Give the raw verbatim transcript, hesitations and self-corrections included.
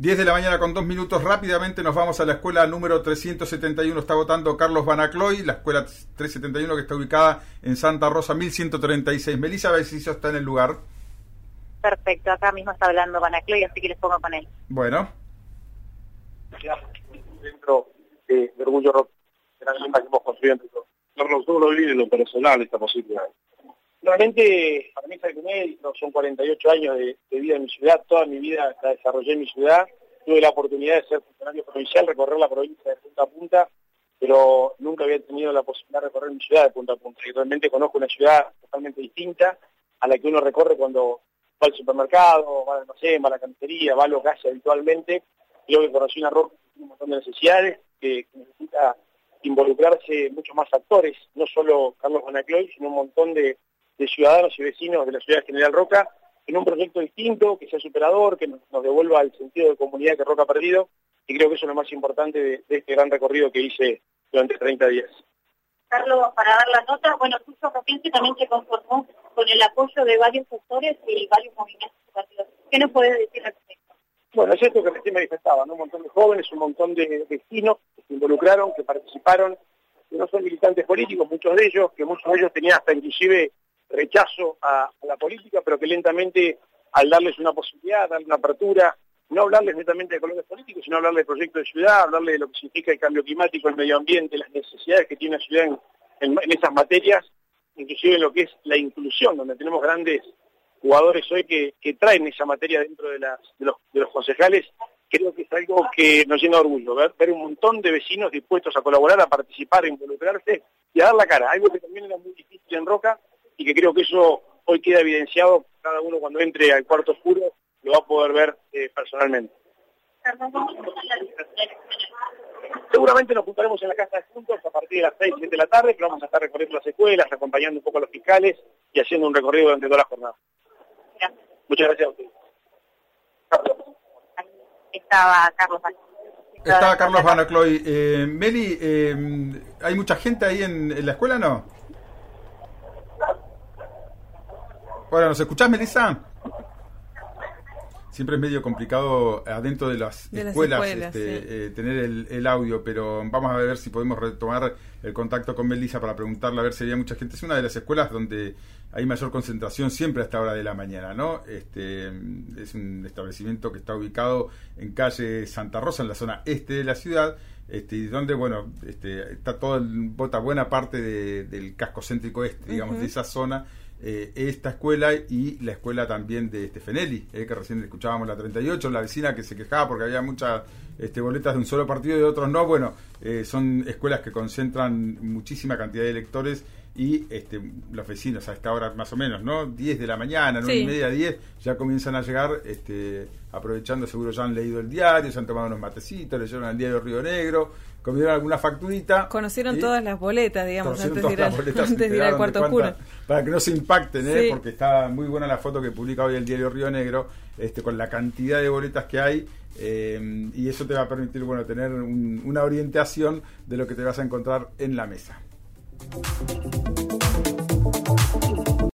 diez de la mañana con dos minutos. Rápidamente nos vamos a la escuela número trescientos setenta y uno. Está votando Carlos Banacloy, la escuela trescientos setenta y uno que está ubicada en Santa Rosa, mil ciento treinta y seis. Melissa, a ver si eso está en el lugar. Perfecto, acá mismo está hablando Banacloy, así que les pongo con él. Bueno. Dentro de, de Orgullo Rock, que hemos construido entre todos. Carlos, todo lo vive en lo personal esta posibilidad. Realmente, para mí es algo inédito, son cuarenta y ocho años de, de vida en mi ciudad, toda mi vida la desarrollé en mi ciudad, tuve la oportunidad de ser funcionario provincial, recorrer la provincia de punta a punta, pero nunca había tenido la posibilidad de recorrer mi ciudad de punta a punta, y realmente conozco una ciudad totalmente distinta a la que uno recorre cuando va al supermercado, va al almacén, va a la cafetería, va a lo que hace habitualmente. Yo que conocí una roca que tiene un montón de necesidades, que, que necesita involucrarse muchos más actores, no solo Carlos Banacloy, sino un montón de, de ciudadanos y vecinos de la ciudad de General Roca, en un proyecto distinto, que sea superador, que nos, nos devuelva el sentido de comunidad que Roca ha perdido, y creo que eso es lo más importante de, de este gran recorrido que hice durante treinta días. Carlos, para dar la nota, bueno, Curso Roquense también se conformó con el apoyo de varios sectores y varios movimientos educativos. ¿Qué nos puedes decir al respecto? Bueno, es esto que recién manifestaba, ¿no? Un montón de jóvenes, un montón de vecinos que se involucraron, que participaron, que no son militantes políticos, muchos de ellos, que muchos de ellos tenían hasta inclusive rechazo a, a la política, pero que lentamente, al darles una posibilidad, darle una apertura, no hablarles netamente de colores políticos, sino hablarles de proyectos de ciudad, hablarles de lo que significa el cambio climático, el medio ambiente, las necesidades que tiene la ciudad en, en, en esas materias, inclusive en lo que es la inclusión, donde tenemos grandes jugadores hoy que, que traen esa materia dentro de, las, de, los, de los concejales. Creo que es algo que nos llena de orgullo, ver, ver un montón de vecinos dispuestos a colaborar, a participar, a involucrarse y a dar la cara, algo que también era muy difícil en Roca y que creo que eso hoy queda evidenciado, cada uno cuando entre al cuarto oscuro lo va a poder ver eh, personalmente. Seguramente nos juntaremos en la casa de juntos a partir de las seis, siete de la tarde, pero vamos a estar recorriendo las escuelas, acompañando un poco a los fiscales y haciendo un recorrido durante toda la jornada. Gracias. Muchas gracias a ustedes. Carlos. Estaba Carlos Banacloy. Estaba Carlos Banacloy. Eh, Meli, eh, ¿hay mucha gente ahí en, en la escuela, no? Bueno, ¿nos escuchás, Melissa? Siempre es medio complicado adentro de las de escuelas, las escuelas este, sí. eh, tener el, el audio, pero vamos a ver si podemos retomar el contacto con Melissa para preguntarle a ver si había mucha gente. Es una de las escuelas donde hay mayor concentración siempre a esta hora de la mañana, ¿no? Este, es un establecimiento que está ubicado en calle Santa Rosa, en la zona este de la ciudad, este, y donde, bueno, este, está toda bota buena parte de, del casco céntrico este, digamos, uh-huh. de esa zona. Eh, esta escuela y la escuela también de Stefanelli, eh, que recién escuchábamos la treinta y ocho, la vecina que se quejaba porque había muchas este, boletas de un solo partido y de otros no. Bueno, eh, son escuelas que concentran muchísima cantidad de electores y este, los vecinos a esta hora más o menos, ¿no? diez de la mañana, nueve y media, diez, ya comienzan a llegar, este, aprovechando, seguro ya han leído el diario, se han tomado unos matecitos, leyeron el diario Río Negro, comieron alguna facturita. Conocieron y todas las boletas, digamos, antes de ir, al, boletas, antes de ir al cuarto oscuro. Para que no se impacten, ¿eh? Sí. Porque está muy buena la foto que publica hoy el diario Río Negro, este, con la cantidad de boletas que hay. Eh, y eso te va a permitir, bueno, tener un, una orientación de lo que te vas a encontrar en la mesa.